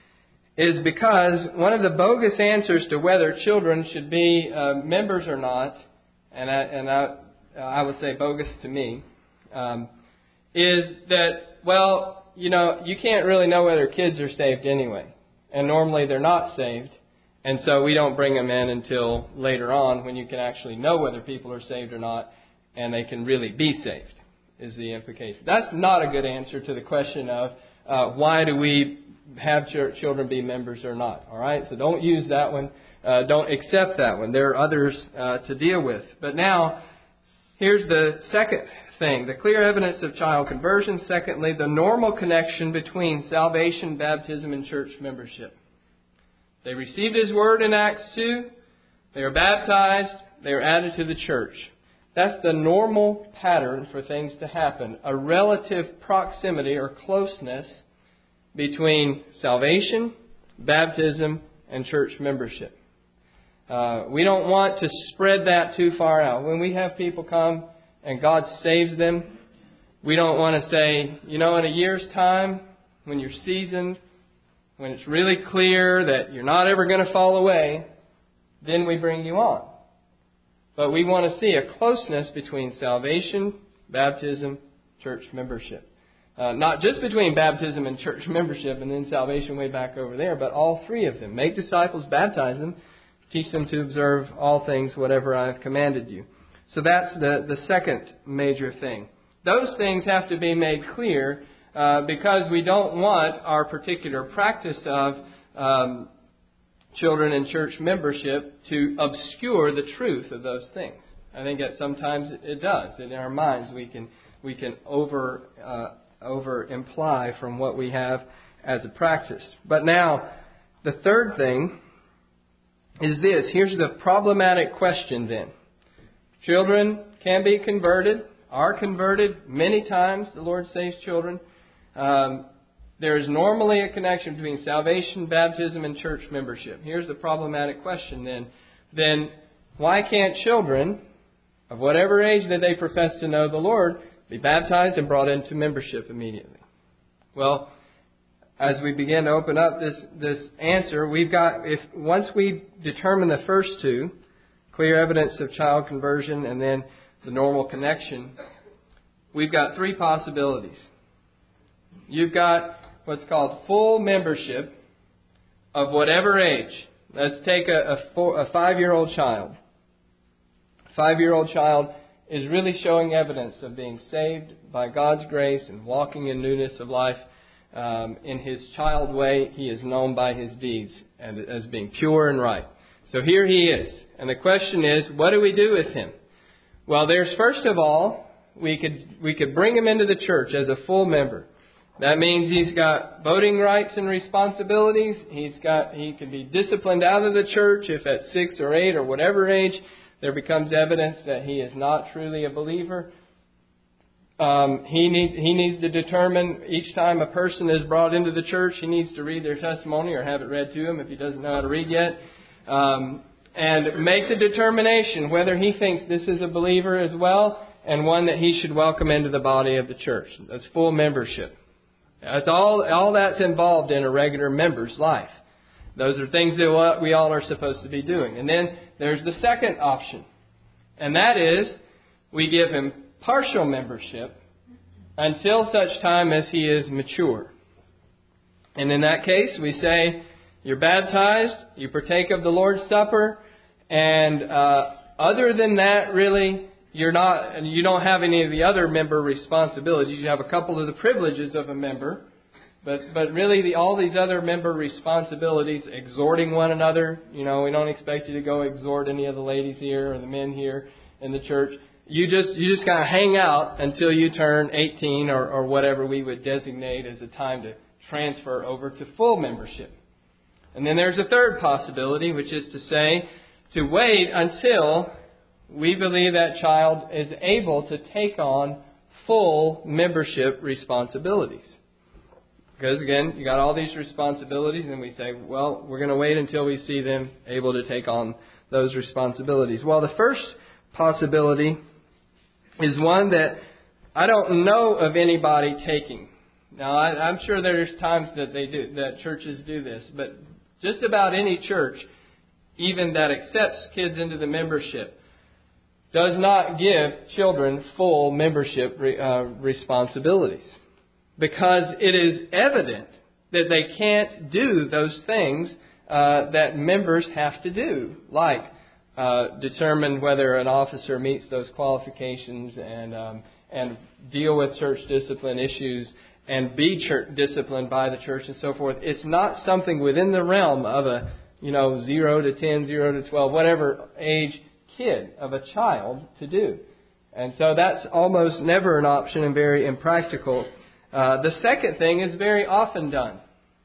is because one of the bogus answers to whether children should be uh, members or not, and I, and I, I would say bogus to me, um, is that, well, you know, you can't really know whether kids are saved anyway. And normally they're not saved. And so we don't bring them in until later on when you can actually know whether people are saved or not, and they can really be saved, is the implication. That's not a good answer to the question of uh, why do we have ch- children be members or not. All right, so don't use that one. Uh, don't accept that one. There are others uh, to deal with. But now, here's the second thing. The clear evidence of child conversion. Secondly, the normal connection between salvation, baptism, and church membership. They received His Word in Acts two. They are baptized. They are added to the church. That's the normal pattern for things to happen. A relative proximity or closeness between salvation, baptism, and church membership. Uh, we don't want to spread that too far out. When we have people come and God saves them, we don't want to say, you know, in a year's time, when you're seasoned, when it's really clear that you're not ever going to fall away, then we bring you on. But we want to see a closeness between salvation, baptism, church membership. Uh, not just between baptism and church membership and then salvation way back over there, but all three of them. Make disciples, baptize them, teach them to observe all things, whatever I have commanded you. So that's the, the second major thing. Those things have to be made clear uh, because we don't want our particular practice of um, children in church membership to obscure the truth of those things. I think that sometimes it does. In our minds, we can we can over uh, over imply from what we have as a practice. But now, the third thing is this. Here's the problematic question then. Children can be converted, are converted many times. The Lord saves children. Um, there is normally a connection between salvation, baptism, and church membership. Here's the problematic question then. Then why can't children of whatever age that they profess to know the Lord be baptized and brought into membership immediately? Well, as we begin to open up this, this answer, we've got, if once we determine the first two, clear evidence of child conversion and then the normal connection, we've got three possibilities. You've got what's called full membership of whatever age. Let's take a, a, four, a five-year-old child. A five-year-old child is really showing evidence of being saved by God's grace and walking in newness of life. Um, in his child way, he is known by his deeds and as being pure and right. So here he is. And the question is, what do we do with him? Well, there's first of all, we could we could bring him into the church as a full member. That means he's got voting rights and responsibilities. He's got he can be disciplined out of the church if at six or eight or whatever age there becomes evidence that he is not truly a believer. Um, he needs he needs to determine each time a person is brought into the church, he needs to read their testimony or have it read to him if he doesn't know how to read yet, um, and make the determination whether he thinks this is a believer as well and one that he should welcome into the body of the church. That's full membership. That's all. All that's involved in a regular member's life. Those are things that we all are supposed to be doing. And then there's the second option, and that is we give him partial membership until such time as he is mature. And in that case, we say, you're baptized, you partake of the Lord's Supper, and uh, other than that, really, you're not, you don't have any of the other member responsibilities. You have a couple of the privileges of a member, but but really the, all these other member responsibilities, exhorting one another. You know, we don't expect you to go exhort any of the ladies here or the men here in the church. You just you just kind of hang out until you turn eighteen or, or whatever we would designate as a time to transfer over to full membership. And then there's a third possibility, which is to say, to wait until we believe that child is able to take on full membership responsibilities. Because again, you got all these responsibilities, and we say, well, we're going to wait until we see them able to take on those responsibilities. Well, the first possibility is one that I don't know of anybody taking. Now, I, I'm sure there's times that they do, that churches do this, but just about any church, even that accepts kids into the membership, does not give children full membership uh, responsibilities. Because it is evident that they can't do those things uh, that members have to do, like uh, determine whether an officer meets those qualifications and um, and deal with church discipline issues and be church disciplined by the church and so forth. It's not something within the realm of a you know zero to ten, zero to twelve, whatever age kid of a child to do, and so that's almost never an option and very impractical. Uh, the second thing is very often done.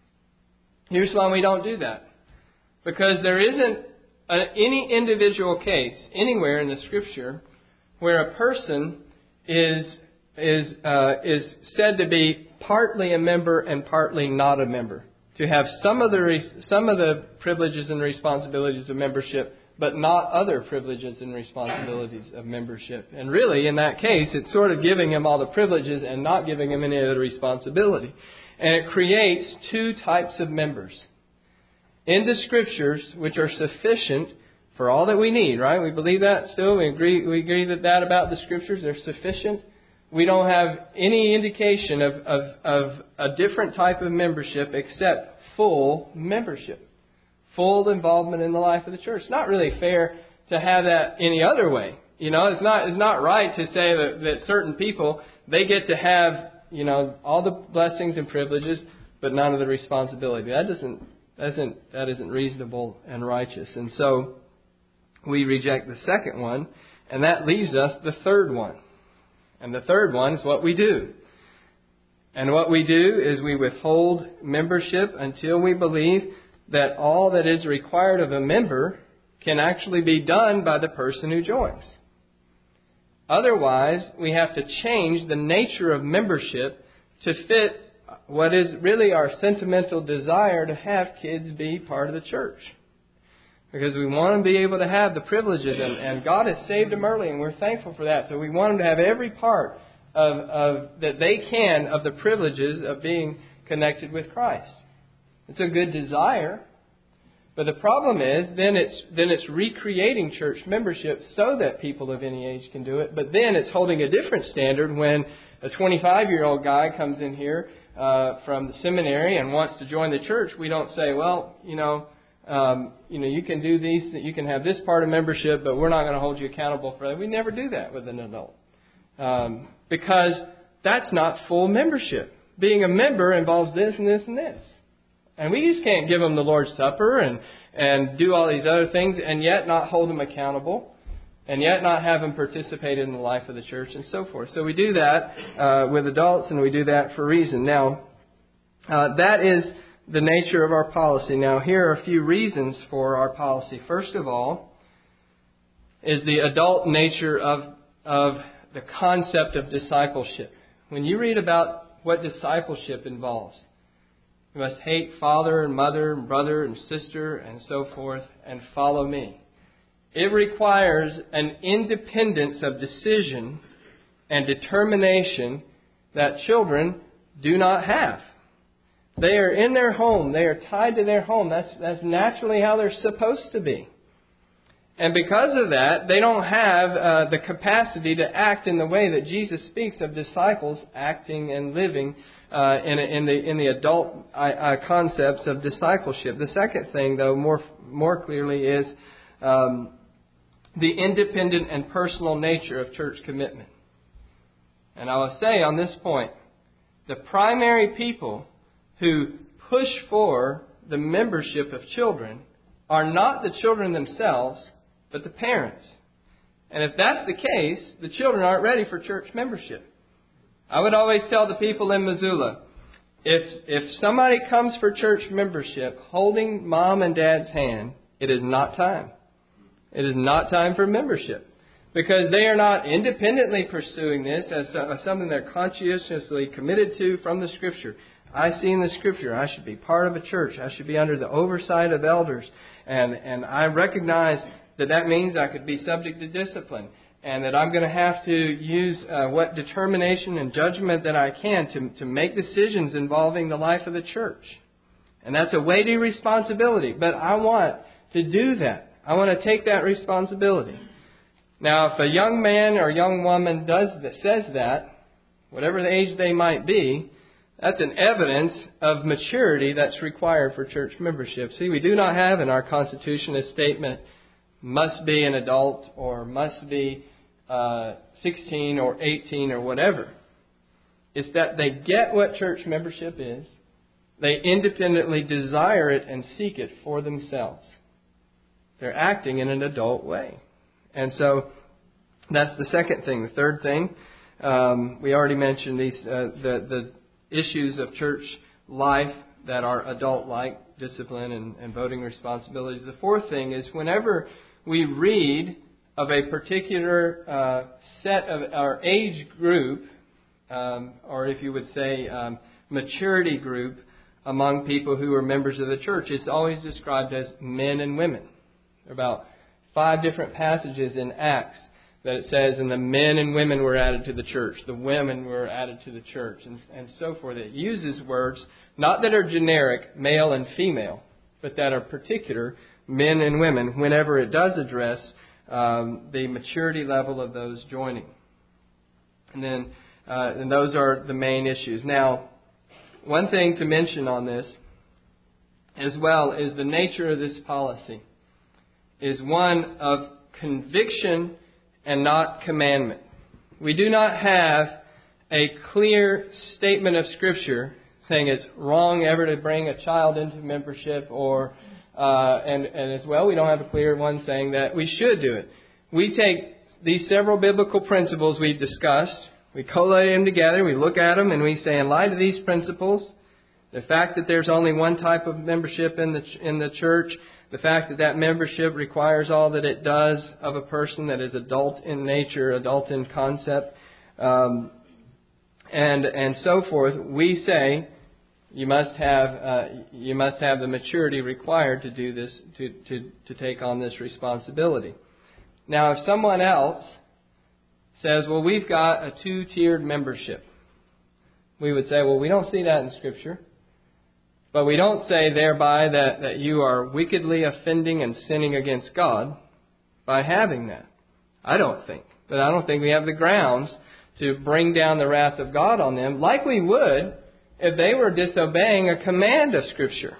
Here's why we don't do that. Because there isn't a, any individual case anywhere in the Scripture where a person is is uh, is said to be partly a member and partly not a member. To have some of the re- some of the privileges and responsibilities of membership, but not other privileges and responsibilities of membership. And really, in that case, it's sort of giving him all the privileges and not giving him any other responsibility. And it creates two types of members. In the Scriptures, which are sufficient for all that we need, right? We believe that still. We agree, we agree that that about the Scriptures, they're sufficient. We don't have any indication of, of, of a different type of membership except full membership. Full involvement in the life of the church. It's not really fair to have that any other way. You know, it's not it's not right to say that, that certain people they get to have, you know, all the blessings and privileges, but none of the responsibility. That doesn't, doesn't, that isn't reasonable and righteous. And so we reject the second one, and that leaves us the third one. And the third one is what we do. And what we do is we withhold membership until we believe that all that is required of a member can actually be done by the person who joins. Otherwise, we have to change the nature of membership to fit what is really our sentimental desire to have kids be part of the church. Because we want them to be able to have the privileges, and, and God has saved them early, and we're thankful for that. So we want them to have every part of, of that they can of the privileges of being connected with Christ. It's a good desire. But the problem is, then it's then it's recreating church membership so that people of any age can do it. But then it's holding a different standard when a twenty-five-year-old guy comes in here uh, from the seminary and wants to join the church. We don't say, well, you know, um, you know, you can do these, you can have this part of membership, but we're not going to hold you accountable for that. We never do that with an adult um, because that's not full membership. Being a member involves this and this and this. And we just can't give them the Lord's Supper and, and do all these other things and yet not hold them accountable and yet not have them participate in the life of the church and so forth. So we do that uh, with adults, and we do that for a reason. Now, uh, that is the nature of our policy. Now, here are a few reasons for our policy. First of all is the adult nature of, of the concept of discipleship. When you read about what discipleship involves, you must hate father and mother and brother and sister and so forth and follow me. It requires an independence of decision and determination that children do not have. They are in their home. They are tied to their home. That's, that's naturally how they're supposed to be. And because of that, they don't have uh, the capacity to act in the way that Jesus speaks of disciples acting and living Uh, in, in the in the adult uh, concepts of discipleship. The second thing, though, more more clearly is um, the independent and personal nature of church commitment. And I will say on this point, the primary people who push for the membership of children are not the children themselves, but the parents. And if that's the case, the children aren't ready for church membership. I would always tell the people in Missoula, if if somebody comes for church membership holding mom and dad's hand, it is not time. It is not time for membership. Because they are not independently pursuing this as something they're conscientiously committed to from the Scripture. I see in the Scripture I should be part of a church. I should be under the oversight of elders. And, and I recognize that that means I could be subject to discipline. And that I'm going to have to use uh, what determination and judgment that I can to, to make decisions involving the life of the church. And that's a weighty responsibility. But I want to do that. I want to take that responsibility. Now, if a young man or young woman does that, says that, whatever the age they might be, that's an evidence of maturity that's required for church membership. See, we do not have in our Constitution a statement, must be an adult or must be uh, sixteen or eighteen or whatever. It's that they get what church membership is. They independently desire it and seek it for themselves. They're acting in an adult way. And so that's the second thing. The third thing, um, we already mentioned these uh, the, the issues of church life that are adult-like, discipline and, and voting responsibilities. The fourth thing is whenever we read of a particular uh, set of our age group, um, or if you would say um, maturity group among people who are members of the church, it's always described as men and women. There are about five different passages in Acts that it says, and the men and women were added to the church, the women were added to the church, and, and so forth. It uses words not that are generic, male and female, but that are particular, men and women, whenever it does address um, the maturity level of those joining. And then, uh, and those are the main issues. Now, one thing to mention on this as well is the nature of this policy is one of conviction and not commandment. We do not have a clear statement of Scripture saying it's wrong ever to bring a child into membership, or uh, and, and as well, we don't have a clear one saying that we should do it. We take these several biblical principles we've discussed, we collate them together, we look at them, and we say, in light of these principles, the fact that there's only one type of membership in the in the church, the fact that that membership requires all that it does of a person that is adult in nature, adult in concept, um, and and so forth, we say you must have uh, you must have the maturity required to do this, to to to take on this responsibility. Now, if someone else says, well, we've got a two-tiered membership, we would say, well, we don't see that in Scripture. But we don't say thereby that, that you are wickedly offending and sinning against God by having that. I don't think. But I don't think we have the grounds to bring down the wrath of God on them like we would if they were disobeying a command of Scripture.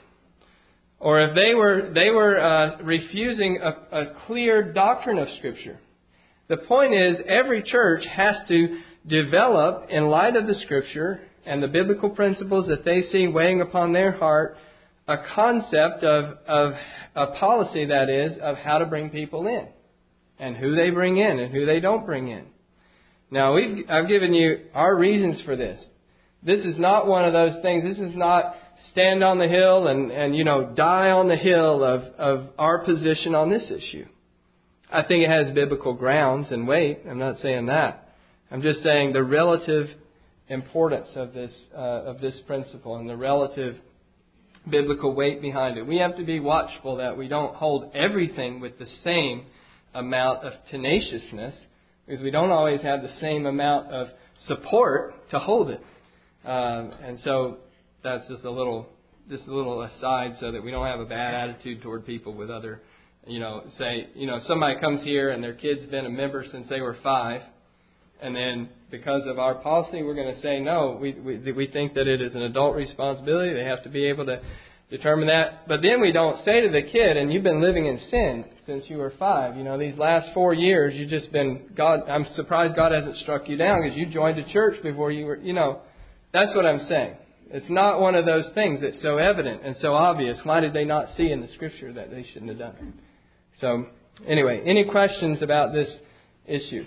Or if they were they were uh, refusing a, a clear doctrine of Scripture. The point is, every church has to develop, in light of the Scripture and the biblical principles that they see weighing upon their heart, a concept of, of a policy, that is, of how to bring people in, and who they bring in and who they don't bring in. Now, we've, I've given you our reasons for this. This is not one of those things. This is not stand on the hill and, and you know, die on the hill of, of our position on this issue. I think it has biblical grounds and weight. I'm not saying that. I'm just saying the relative importance of this uh, of this principle and the relative biblical weight behind it. We have to be watchful that we don't hold everything with the same amount of tenaciousness, because we don't always have the same amount of support to hold it. Um, and so that's just a little just a little aside, so that we don't have a bad attitude toward people with other, you know, say, you know, somebody comes here and their kid's been a member since they were five. And then because of our policy, we're going to say, no, we, we we think that it is an adult responsibility. They have to be able to determine that. But then we don't say to the kid, and you've been living in sin since you were five. You know, these last four years, you've just been, God, I'm surprised God hasn't struck you down because you joined a church before you were, you know. That's what I'm saying. It's not one of those things that's so evident and so obvious. Why did they not see in the Scripture that they shouldn't have done it? So, anyway, any questions about this issue?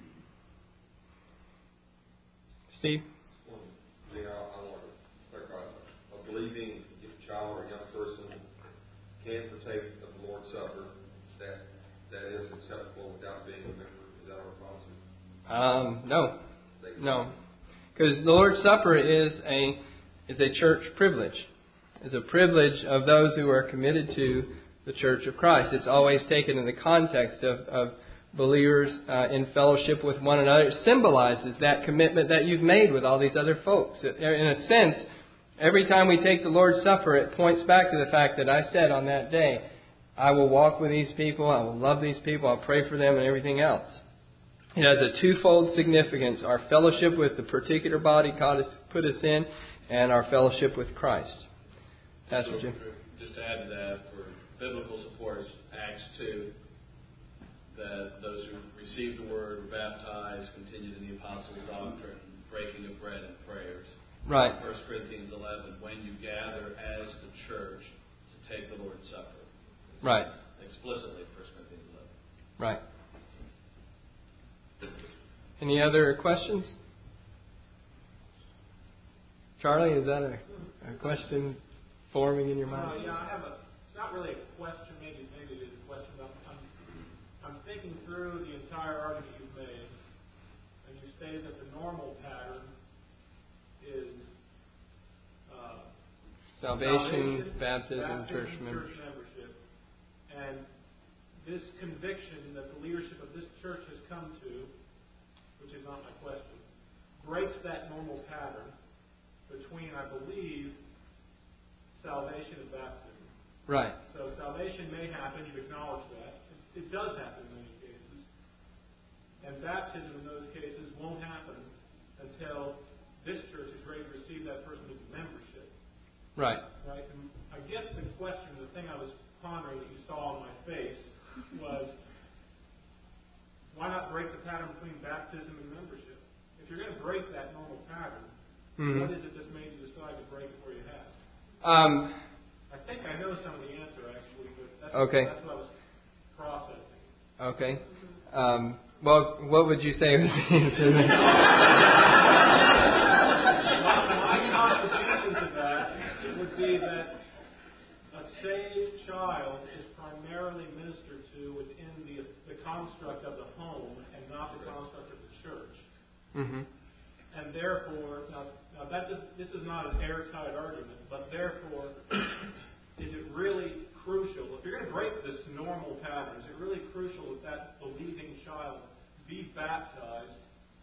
Steve? Well, yeah, I want to clarify. A believing child or young person can partake of the Lord's Supper. That that is acceptable without being a member. Is that our policy? Um, no, no, because the Lord's Supper is a is a church privilege. It's a privilege of those who are committed to the Church of Christ. It's always taken in the context of, of believers uh, in fellowship with one another. It symbolizes that commitment that you've made with all these other folks. In a sense, every time we take the Lord's Supper, it points back to the fact that I said on that day, I will walk with these people, I will love these people, I'll pray for them, and everything else. It has a twofold significance: our fellowship with the particular body God has put us in, and our fellowship with Christ. Pastor Jim. Just to add to that, for biblical support, Acts two, that those who received the word were baptized, continued in the apostles' doctrine, breaking of bread and prayers. Right. First Corinthians eleven, when you gather as the church to take the Lord's Supper. Right. Explicitly, First Corinthians eleven. Right. Any other questions? Charlie, is that a, a question forming in your mind? Uh, yeah, I have a, it's not really a question, maybe maybe it is a question, but I'm, I'm thinking through the entire argument you've made, and you stated that the normal pattern is uh, Salvation, salvation, baptism, baptism, church church membership. membership. And this conviction that the leadership of this church has come to, which is not my question, breaks that normal pattern between, I believe, salvation and baptism. Right. So salvation may happen, you acknowledge that. It, it does happen in many cases. And baptism in those cases won't happen until this church is ready to receive that person into membership. Right. Right? And I guess the question, the thing I was pondering that you saw on my face was, why not break the pattern between baptism and membership? if you're going to break that normal pattern, Mm-hmm. what is it that's made you decide to break it where you have? Um, I think I know some of the answer, actually, but that's, Okay. that's what I was processing. Okay. Um, well, what would you say was the answer? My, my contribution to that would be that a saved child is primarily ministered to within the, the construct of the home and not the construct of the church. Mm-hmm. And therefore, now, now that is, this is not an airtight argument, but therefore, is it really crucial, if you're going to break this normal pattern, is it really crucial that that believing child be baptized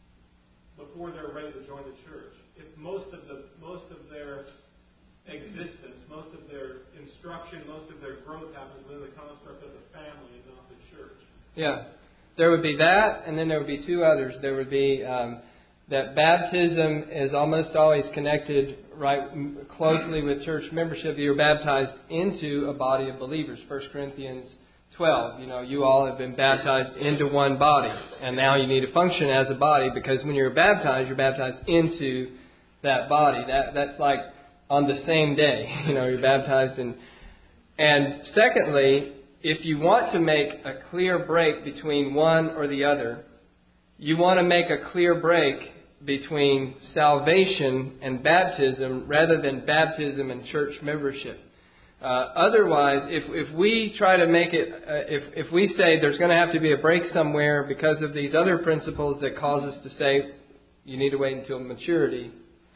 before they're ready to join the church? If most of the most of their existence, most of their instruction, most of their growth happens within the construct of the family and not the church. Yeah. There would be that, and then there would be two others. There would be um, that baptism is almost always connected right closely with church membership. You're baptized into a body of believers. First Corinthians twelve, you know, you all have been baptized into one body. And now you need to function as a body, because when you're baptized, you're baptized into that body. That That's like on the same day. You know, you're baptized in. And secondly, if you want to make a clear break between one or the other, you want to make a clear break between salvation and baptism rather than baptism and church membership. Uh, otherwise, if if we try to make it, uh, if if we say there's going to have to be a break somewhere because of these other principles that cause us to say you need to wait until maturity,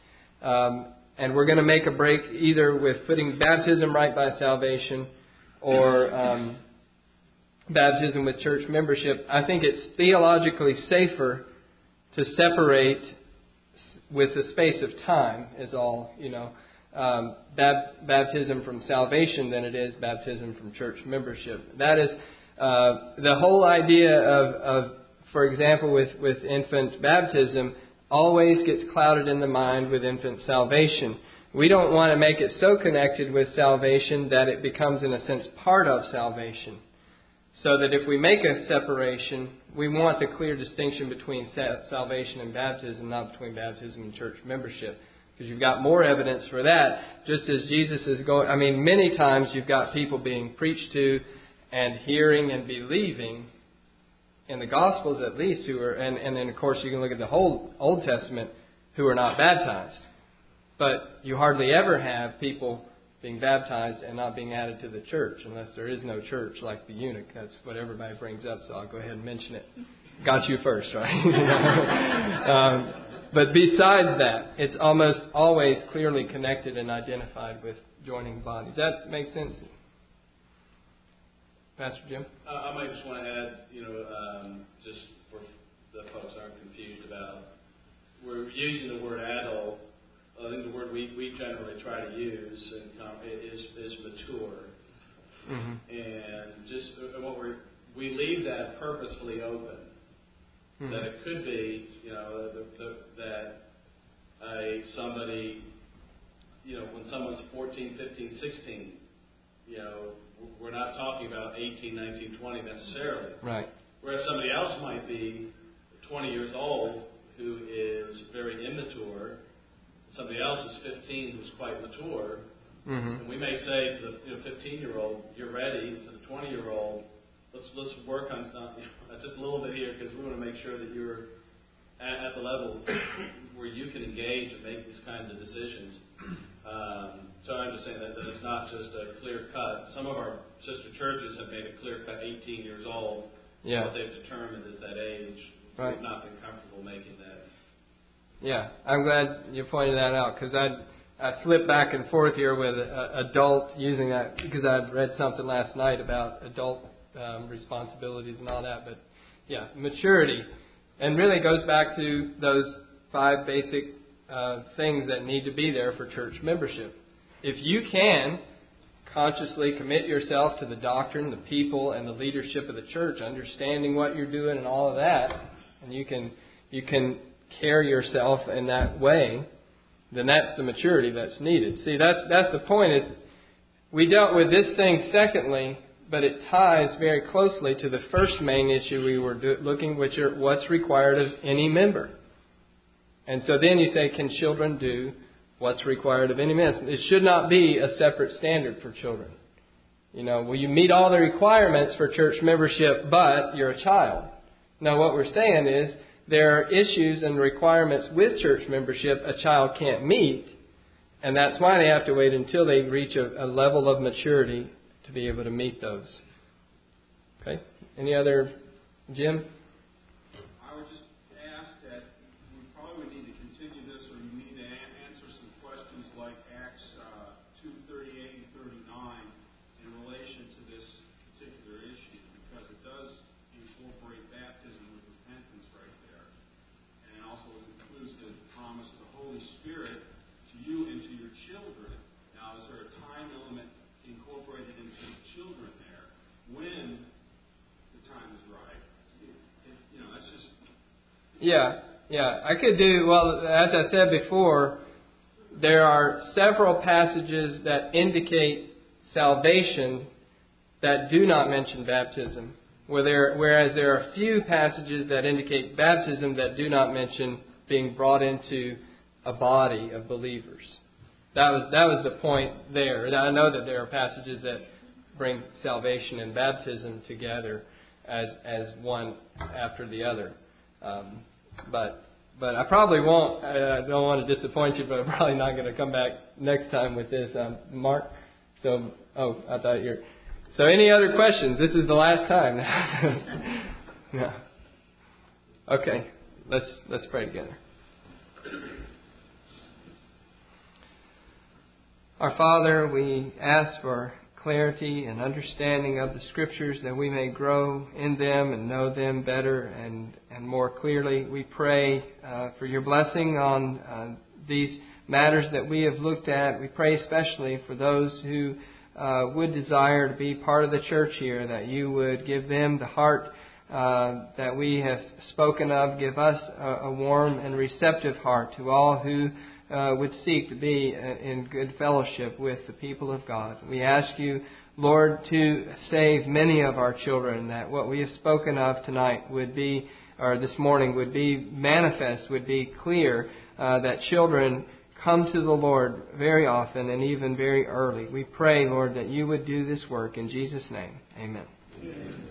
um, and we're going to make a break either with putting baptism right by salvation or um, baptism with church membership, I think it's theologically safer to separate with a space of time is all, you know, um, bap- baptism from salvation than it is baptism from church membership. That is uh, the whole idea of, of, for example, with, with infant baptism always gets clouded in the mind with infant salvation. We don't want to make it so connected with salvation that it becomes, in a sense, part of salvation. So that if we make a separation, we want the clear distinction between salvation and baptism, not between baptism and church membership. Because you've got more evidence for that. Just as Jesus is going, I mean, many times you've got people being preached to and hearing and believing, in the Gospels at least, who are, and, and then of course you can look at the whole Old Testament, who are not baptized. But you hardly ever have people being baptized and not being added to the church, unless there is no church, like the eunuch. That's what everybody brings up, so I'll go ahead and mention it. Got you first, right? um, but besides that, it's almost always clearly connected and identified with joining bodies. Does that make sense? Pastor Jim? Uh, I might just want to add, you know, um, just for the folks aren't confused about, we're using the word adult. I think the word we, we generally try to use is is mature, mm-hmm. and just what we we leave that purposefully open. Mm-hmm. That it could be, you know, the, the, that a somebody, you know, when someone's fourteen, fifteen, sixteen, you know, we're not talking about eighteen, nineteen, twenty necessarily. Right. Whereas somebody else might be twenty years old who is very immature. Somebody else is fifteen who's quite mature, mm-hmm. and we may say to the you know, fifteen-year-old, "You're ready." To the twenty-year-old, let's let's work on stuff, you know, just a little bit here because we want to make sure that you're at, at the level where you can engage and make these kinds of decisions. Um, so I'm just saying that, that it's not just a clear cut. Some of our sister churches have made a clear cut eighteen years old. Yeah. What they've determined is that age. Right. We've not been comfortable making that. Yeah, I'm glad you pointed that out, because I I slipped back and forth here with uh, adult using that, because I'd read something last night about adult um, responsibilities and all that. But yeah, maturity, and really goes back to those five basic uh, things that need to be there for church membership. If you can consciously commit yourself to the doctrine, the people, and the leadership of the church, understanding what you're doing and all of that, and you can you can. carry yourself in that way, then that's the maturity that's needed. See, that's that's the point. Is we dealt with this thing secondly, but it ties very closely to the first main issue we were do, looking, which are what's required of any member. And so then you say, can children do what's required of any man? It should not be a separate standard for children. You know, well, you meet all the requirements for church membership, but you're a child. Now, what we're saying is there are issues and requirements with church membership a child can't meet, and that's why they have to wait until they reach a, a level of maturity to be able to meet those. Okay? Any other, Jim? I would just ask that we probably would need to continue this, or we need to a- answer some questions like Acts uh, two thirty-eight and thirty-nine in relation to this particular issue, because it does incorporate baptism with repentance right there, and it also includes the promise of the Holy Spirit to you and to your children. Now, is there a time element incorporated into the children there when the time is right? It, it, you know, that's just... Yeah, yeah. I could do, well, as I said before, there are several passages that indicate salvation that do not mention baptism, where there, whereas there are few passages that indicate baptism that do not mention being brought into a body of believers. That was that was the point there. Now, I know that there are passages that bring salvation and baptism together as as one after the other. Um, but but I probably won't. I, I don't want to disappoint you, but I'm probably not going to come back next time with this, um, Mark. So oh, I thought you're. So any other questions? This is the last time. No. Okay. Let's let's pray together. Our Father, we ask for clarity and understanding of the Scriptures, that we may grow in them and know them better and, and more clearly. We pray uh, for your blessing on uh, these matters that we have looked at. We pray especially for those who uh, would desire to be part of the church here, that you would give them the heart uh, that we have spoken of. Give us a, a warm and receptive heart to all who Uh, would seek to be in good fellowship with the people of God. We ask you, Lord, to save many of our children, that what we have spoken of tonight would be, or this morning would be manifest, would be clear, uh, that children come to the Lord very often and even very early. We pray, Lord, that you would do this work. In Jesus' name, amen. Amen.